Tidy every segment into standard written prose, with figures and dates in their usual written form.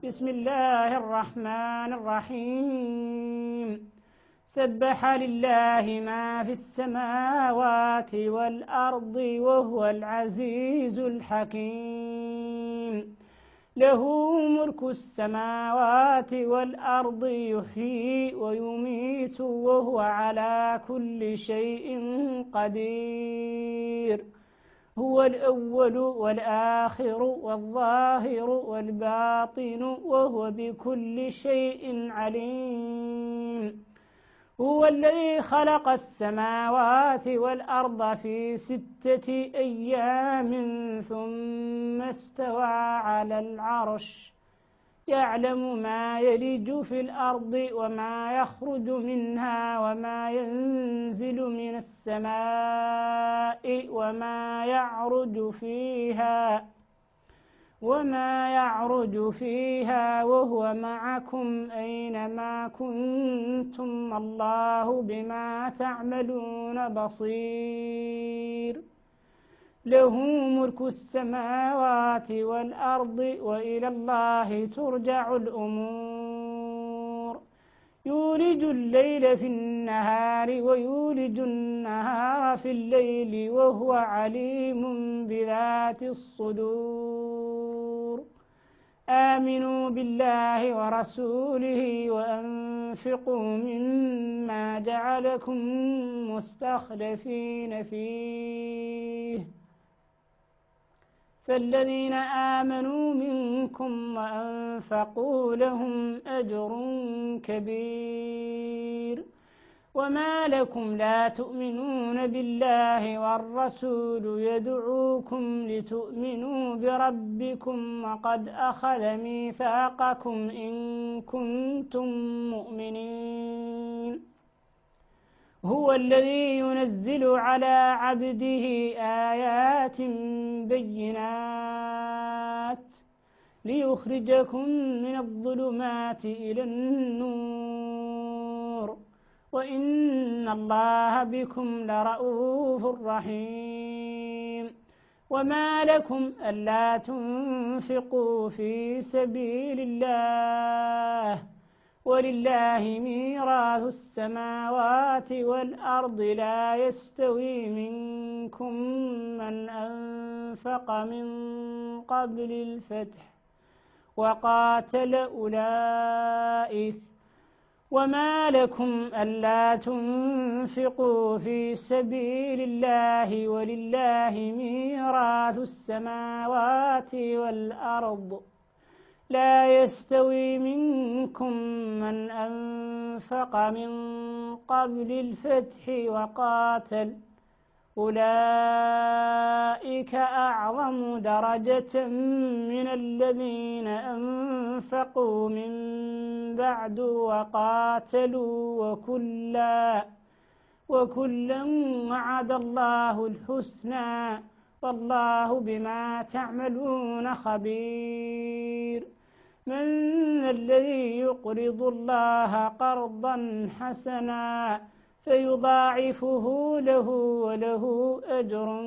بسم الله الرحمن الرحيم سبح لله ما في السماوات والأرض وهو العزيز الحكيم له ملك السماوات والأرض يحيي ويميت وهو على كل شيء قدير هو الأول والآخر والظاهر والباطن وهو بكل شيء عليم هو الذي خلق السماوات والأرض في 6 أيام ثم استوى على العرش يعلم ما يلج في الأرض وما يخرج منها وما ينزل من السماء وما يعرج فيها وهو معكم أينما كنتم الله بما تعملون بصير له ملك السماوات والأرض وإلى الله ترجع الأمور يولج الليل في النهار ويولج النهار في الليل وهو عليم بذات الصدور آمنوا بالله ورسوله وأنفقوا مما جعلكم مستخلفين فيه فالذين آمنوا منكم وأنفقوا لهم أجر كبير وما لكم لا تؤمنون بالله والرسول يدعوكم لتؤمنوا بربكم وقد أخذ ميثاقكم إن كنتم مؤمنين هو الذي ينزل على عبده آيات بينات ليخرجكم من الظلمات إلى النور وإن الله بكم لرؤوف رحيم وما لكم ألا تنفقوا في سبيل الله ولله ميراث السماوات والأرض لا يستوي منكم من أنفق من قبل الفتح وقاتل أولئك وما لكم ألا تنفقوا في سبيل الله ولله ميراث السماوات والأرض لا يستوي منكم من أنفق من قبل الفتح وقاتل أولئك أعظم درجة من الذين أنفقوا من بعد وقاتلوا وكلا وعد الله الحسنى والله بما تعملون خبير من الذي يقرض الله قرضا حسنا فيضاعفه له وله أجر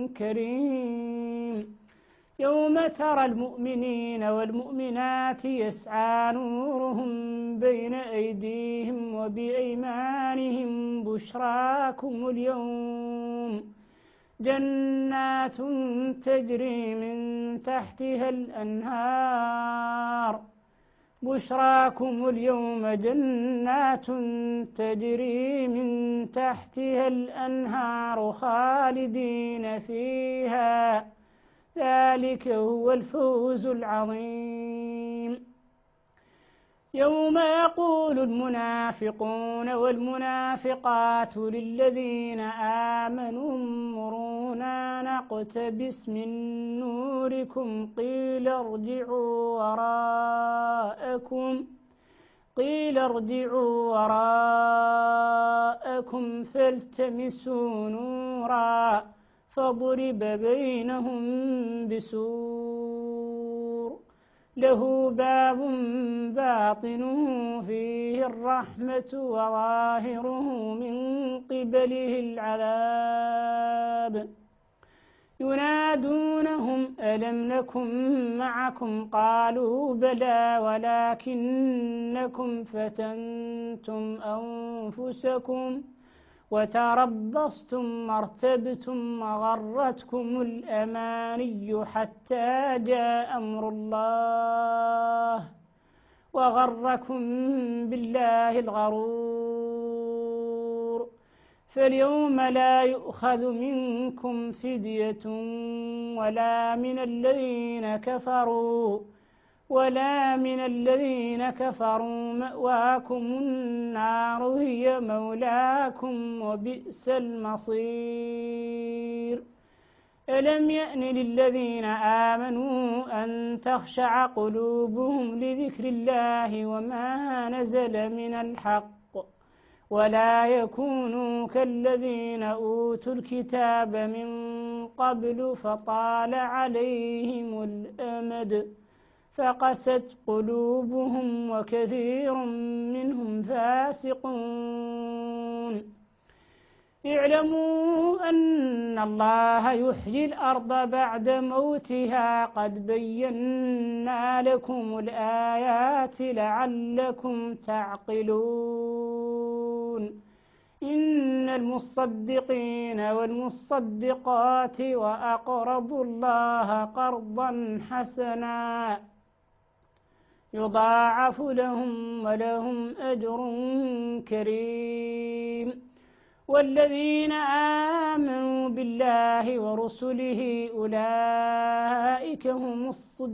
كريم يوم ترى المؤمنين والمؤمنات يسعى نورهم بين أيديهم وبأيمانهم بشراكم اليوم جنات تجري من تحتها الأنهار بشراكم اليوم جنات تجري من تحتها الأنهار خالدين فيها ذلك هو الفوز العظيم يوم يقول المنافقون والمنافقات للذين آمنوا انظرونا نقتبس من نوركم قيل ارجعوا وراءكم فالتمسوا نورا فضرب بينهم بسور له باب باطنه فيه الرحمة وظاهره من قبله العذاب ينادونهم ألم نكن معكم قالوا بلى ولكنكم فتنتم أنفسكم وتربصتم وارتبتم وغرتكم الأماني حتى جاء أمر الله وغركم بالله الغرور فاليوم لا يؤخذ منكم فدية ولا من الذين كفروا مأواكم النار هي مولاكم وبئس المصير ألم يأن للذين آمنوا أن تخشع قلوبهم لذكر الله وما نزل من الحق ولا يكونوا كالذين أوتوا الكتاب من قبل فطال عليهم الأمد فقست قلوبهم وكثير منهم فاسقون اعلموا أن الله يحيي الأرض بعد موتها قد بينا لكم الآيات لعلكم تعقلون إن المصدقين والمصدقات وأقرضوا الله قرضا حسنا يضاعف لهم ولهم أجر كريم والذين آمنوا بالله ورسله أولئك هم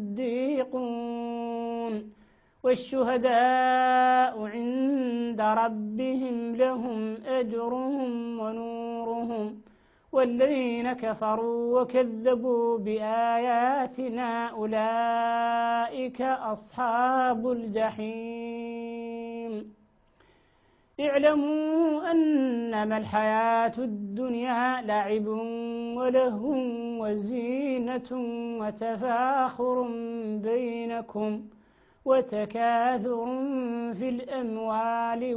الصديقون والشهداء عند ربهم لهم أجرهم ونورهم والذين كفروا وكذبوا بآياتنا أولئك أصحاب الجحيم اعلموا أنما الحياة الدنيا لعب ولهو وزينة وتفاخر بينكم وتكاثر في الأموال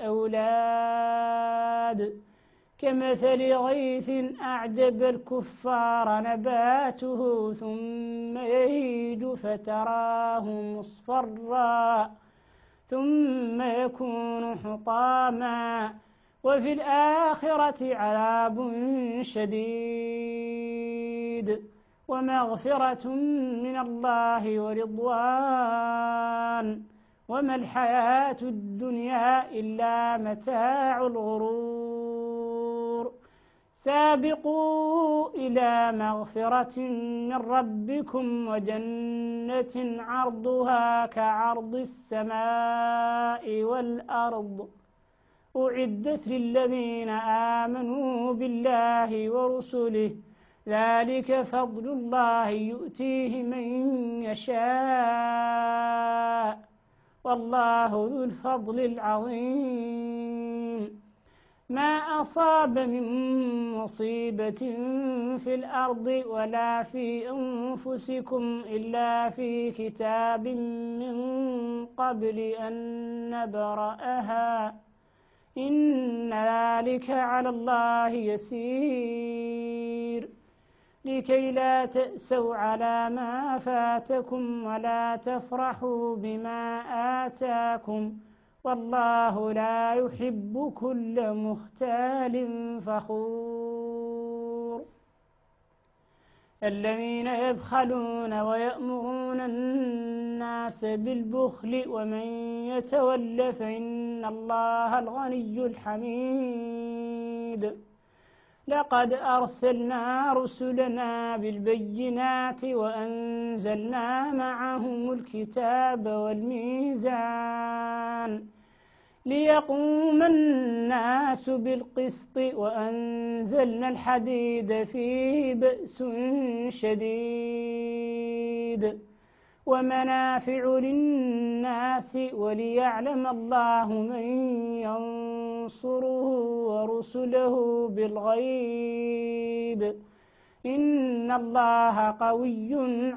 والأولاد كمثل غيث أعجب الكفار نباته ثم يهيج فتراه مصفرا ثم يكون حطاما وفي الآخرة عذاب شديد ومغفرة من الله ورضوان وما الحياة الدنيا إلا متاع الغرور سابقوا إلى مغفرة من ربكم وجنة عرضها كعرض السماء والأرض أعدت للذين آمنوا بالله ورسله ذلك فضل الله يؤتيه من يشاء والله ذو الفضل العظيم ما أصاب من مصيبة في الأرض ولا في أنفسكم إلا في كتاب من قبل أن نبرأها إن ذلك على الله يسير لكي لا تأسوا على ما فاتكم ولا تفرحوا بما آتاكم والله لا يحب كل مختال فخور الذين يبخلون ويأمرون الناس بالبخل ومن يتول فإن الله الغني الحميد لقد أرسلنا رسلنا بالبينات وأنزلنا معهم الكتاب والميزان ليقوم الناس بالقسط وأنزلنا الحديد فيه بأس شديد ومنافع للناس وليعلم الله من ينصره ورسله بالغيب إن الله قوي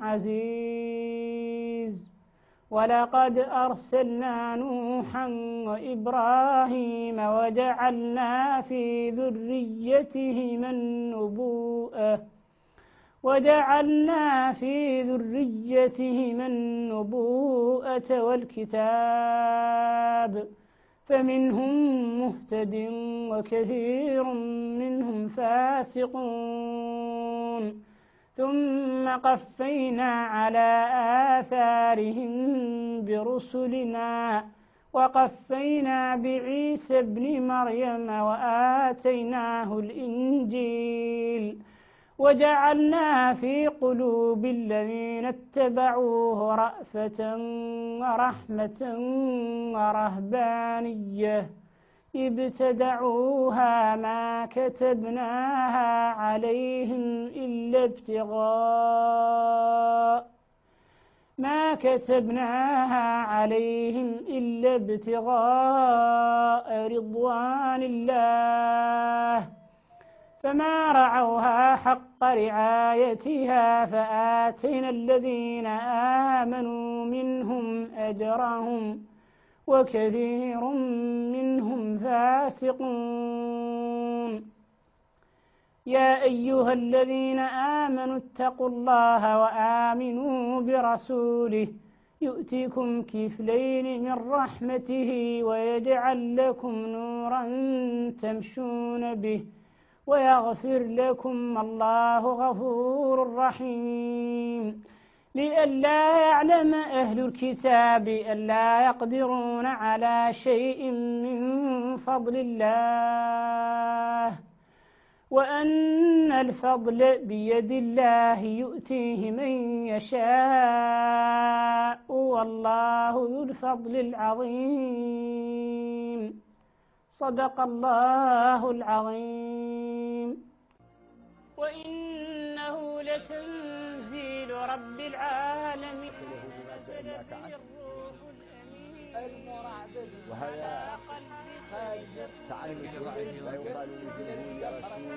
عزيز ولقد أرسلنا نوحا وإبراهيم وجعلنا في ذريتهما النبوءة وجعلنا في ذريتهما النبوءة والكتاب فمنهم مهتد وكثير منهم فاسقون ثم قفينا على آثارهم برسلنا وقفينا بعيسى ابن مريم وآتيناه الإنجيل وجعلنا في قلوب الذين اتبعوه رأفة ورحمة ورهبانية ابتدعوها ما كتبناها عليهم إلا ابتغاء رضوان الله فما رعوها حق رعايتها فآتينا الذين آمنوا منهم أجرهم وكثير منهم فاسقون يا أيها الذين آمنوا اتقوا الله وآمنوا برسوله يؤتكم كفلين من رحمته ويجعل لكم نورا تمشون به ويغفر لكم الله غفور رحيم لئلا يعلم أهل الكتاب ألا يقدرون على شيء من فضل الله وأن الفضل بيد الله يؤتيه من يشاء والله ذو الفضل العظيم صدق الله العظيم وإنه لتنزيل رب العالمين نزل به الروح الأمين وهذا خارج تعرف لا يقال لجمهور رسول